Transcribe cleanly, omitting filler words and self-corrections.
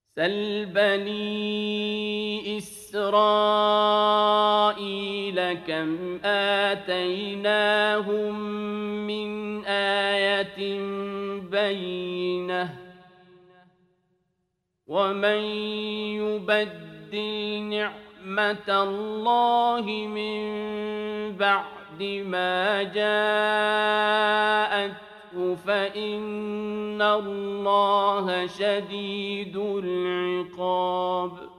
سل بني إسرائيل كم آتيناهم من آية بينة ومن يبدل نعمة الله من بعد ما جاءته فإن الله شديد العقاب